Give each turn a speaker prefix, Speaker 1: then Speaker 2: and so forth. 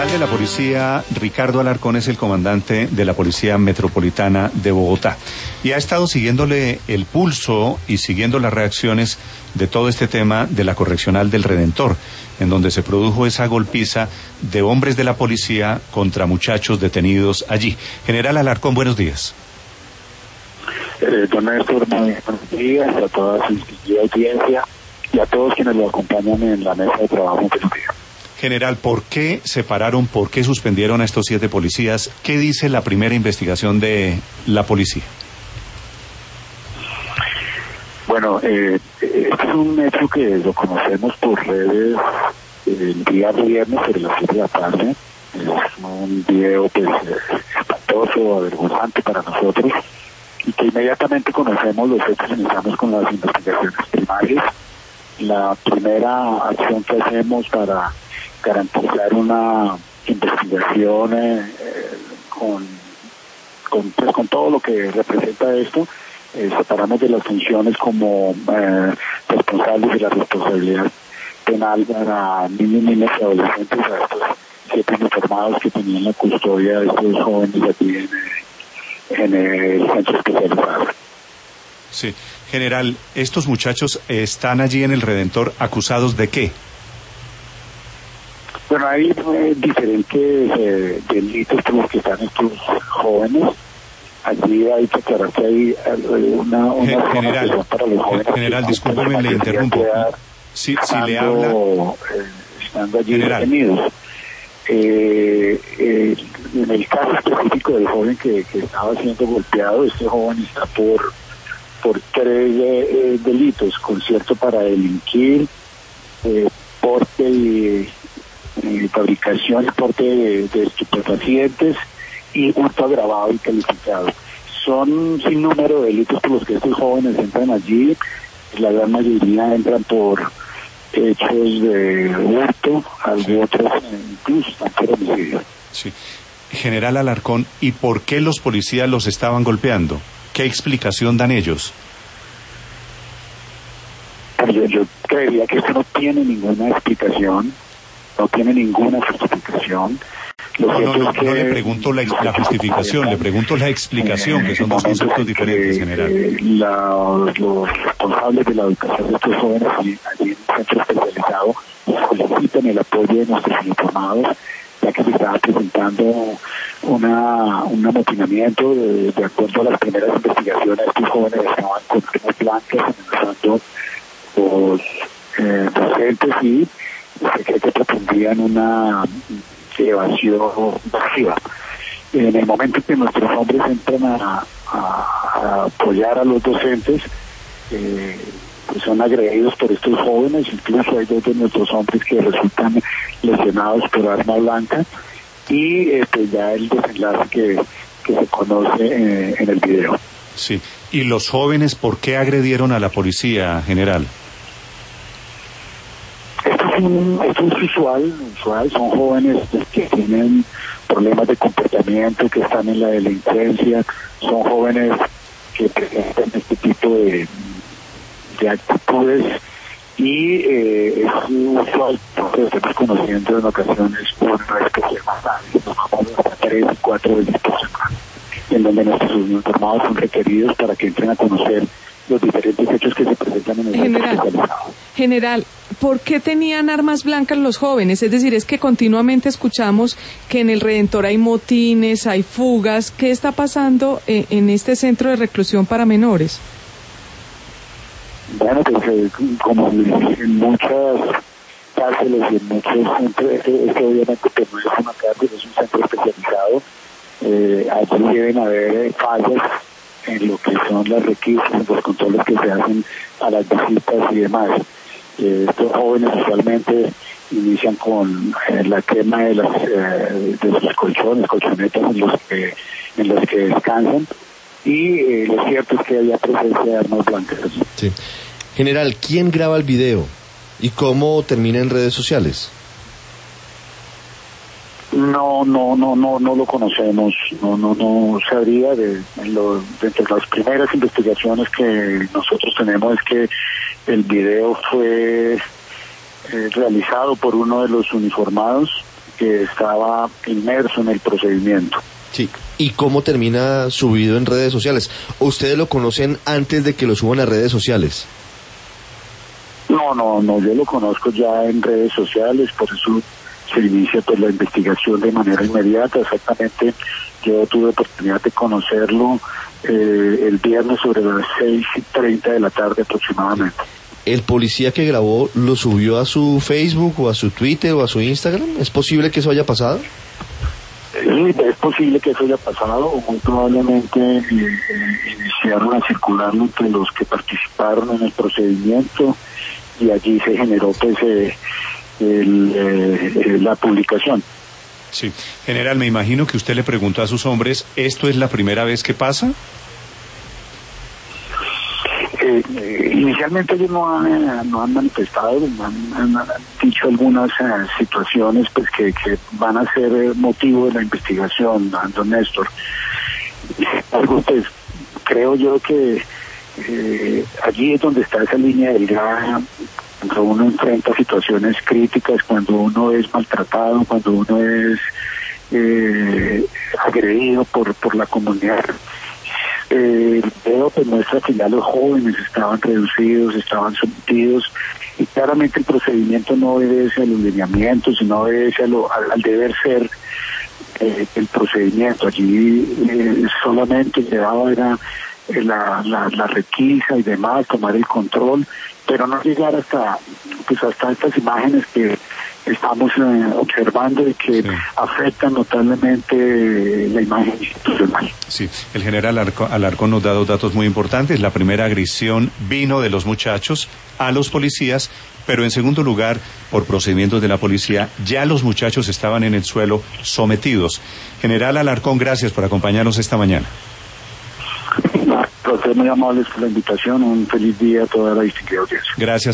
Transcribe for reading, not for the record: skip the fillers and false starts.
Speaker 1: general de la policía, Ricardo Alarcón, es el comandante de la Policía Metropolitana de Bogotá y ha estado siguiéndole el pulso y siguiendo las reacciones de todo este tema de la Correccional del Redentor, en donde se produjo esa golpiza de hombres de la policía contra muchachos detenidos allí. General Alarcón, buenos días.
Speaker 2: Don Néstor, buenos días a toda su audiencia y a todos quienes lo acompañan en la mesa de trabajo de este día.
Speaker 1: General, ¿por qué separaron, por qué suspendieron a estos 7 policías? ¿Qué dice la primera investigación de la policía?
Speaker 2: Bueno, este es un hecho que lo conocemos por redes el día viernes, sobre las 7 de la tarde. Es un video pues espantoso, avergonzante para nosotros, y que inmediatamente conocemos los hechos, iniciamos con las investigaciones primarias. La primera acción que hacemos para garantizar una investigación con todo lo que representa esto, separamos de las funciones como responsables de la responsabilidad penal para niños, niñas y adolescentes, a estos 7 uniformados que tenían la custodia de estos jóvenes aquí en el centro especializado.
Speaker 1: Sí. General, ¿estos muchachos están allí en el Redentor acusados de qué?
Speaker 2: Bueno, hay diferentes delitos por los que están estos jóvenes. Allí hay que aclarar que hay una
Speaker 1: general,
Speaker 2: para los jóvenes.
Speaker 1: General, discúlpeme, le interrumpo. Si le habla...
Speaker 2: Estando allí
Speaker 1: general.
Speaker 2: Detenidos. En el caso específico del joven que estaba siendo golpeado, este joven está por 3 delitos: concierto para delinquir, porte y fabricación y porte de estupefacientes y hurto agravado y calificado. Son sin número de delitos por los que estos jóvenes entran allí. La gran mayoría entran por hechos de hurto, algunos otros incluso están por homicidio.
Speaker 1: Sí. General Alarcón, ¿y por qué los policías los estaban golpeando? ¿Qué explicación dan ellos?
Speaker 2: Yo creería que esto no tiene ninguna explicación, no tiene ninguna justificación.
Speaker 1: No le pregunto la justificación, le pregunto la explicación, que son dos conceptos diferentes, general.
Speaker 2: Los responsables de la educación de estos jóvenes allí en el centro especializado solicitan el apoyo de nuestros uniformados, ya que se estaba presentando un amotinamiento. De acuerdo a las primeras investigaciones, estos jóvenes estaban con armas blancas amenazando los docentes y se cree que pretendían una evasión masiva. En el momento que nuestros hombres entran a apoyar a los docentes, pues son agredidos por estos jóvenes. Incluso hay 2 de nuestros hombres que resultan lesionados por arma blanca, y pues ya el desenlace que se conoce en el video.
Speaker 1: Sí. ¿Y los jóvenes por qué agredieron a la policía, general?
Speaker 2: Esto es usual, son jóvenes que tienen problemas de comportamiento, que están en la delincuencia, son jóvenes que presentan este tipo de actitudes, y es usual que estemos conociendo en ocasiones una vez que se matan, hasta 3 y 4 veces por semana, en donde nuestros uniformados son requeridos para que entren a conocer los diferentes hechos que se presentan en el centro especializado.
Speaker 3: General, ¿por qué tenían armas blancas los jóvenes? Es decir, es que continuamente escuchamos que en el Redentor hay motines, hay fugas. ¿Qué está pasando en este centro de reclusión para menores?
Speaker 2: Bueno, pues como en muchas cárceles y en muchos centros, esto obviamente que no es una cárcel, es un centro especializado. Allí deben haber fallas en lo que son las requisitos, los controles que se hacen a las visitas y demás. Estos jóvenes usualmente inician con la quema de sus colchonetas en los que descansan, y lo cierto es que había presencia de armas blancas.
Speaker 4: Sí. General, ¿quién graba el video y cómo termina en redes sociales?
Speaker 2: No lo conocemos, no sabría. Dentro de las primeras investigaciones que nosotros tenemos es que el video fue realizado por uno de los uniformados que estaba inmerso en el procedimiento.
Speaker 4: Sí. ¿Y cómo termina subido en redes sociales? ¿Ustedes lo conocen antes de que lo suban a redes sociales?
Speaker 2: No, yo lo conozco ya en redes sociales, por eso se inicia pues la investigación de manera inmediata. Exactamente, yo tuve oportunidad de conocerlo el viernes sobre las 6:30 de la tarde aproximadamente.
Speaker 4: ¿El policía que grabó lo subió a su Facebook o a su Twitter o a su Instagram? ¿Es posible que eso haya pasado?
Speaker 2: Sí, es posible que eso haya pasado, o muy probablemente iniciaron a circularlo entre los que participaron en el procedimiento y allí se generó pues la publicación.
Speaker 1: Sí. General, me imagino que usted le preguntó a sus hombres, ¿esto es la primera vez que pasa?
Speaker 2: Inicialmente ellos no han manifestado, han dicho algunas situaciones pues que van a ser motivo de la investigación, don Néstor. Algo pues creo yo que allí es donde está esa línea delgada cuando uno enfrenta situaciones críticas, cuando uno es maltratado, cuando uno es agredido por la comunidad. El video pues muestra que ya los jóvenes estaban reducidos, estaban sometidos, y claramente el procedimiento no obedece a los lineamientos, sino obedece al deber ser el procedimiento. Allí solamente llevaba era la requisa y demás, tomar el control, pero no llegar hasta estas imágenes que estamos observando y que afectan notablemente la imagen institucional.
Speaker 1: Sí, el general Alarcón nos da dos datos muy importantes. La primera agresión vino de los muchachos a los policías, pero en segundo lugar, por procedimientos de la policía, ya los muchachos estaban en el suelo sometidos. General Alarcón, gracias por acompañarnos esta mañana.
Speaker 2: A ustedes muy amables por la invitación, un feliz día a toda la distinguida audiencia.
Speaker 1: Gracias.